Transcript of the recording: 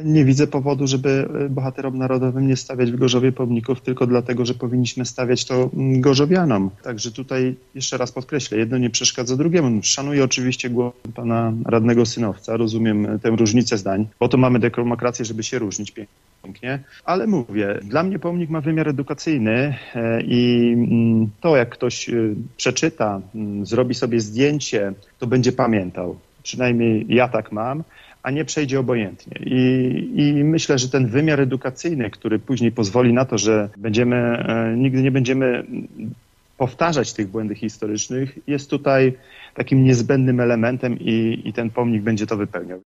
Nie widzę powodu, żeby bohaterom narodowym nie stawiać w Gorzowie pomników tylko dlatego, że powinniśmy stawiać to gorzowianom. Także tutaj jeszcze raz podkreślę, jedno nie przeszkadza drugiemu. Szanuję oczywiście głos pana radnego Synowca, rozumiem tę różnicę zdań, bo to mamy demokrację, żeby się różnić pięknie, ale mówię, dla mnie pomnik ma wymiar edukacyjny i to, jak ktoś przeczyta, zrobi sobie zdjęcie, to będzie pamiętał. Przynajmniej ja tak mam, a nie przejdzie obojętnie. I myślę, że ten wymiar edukacyjny, który później pozwoli na to, że nigdy nie będziemy powtarzać tych błędów historycznych, jest tutaj takim niezbędnym elementem i ten pomnik będzie to wypełniał.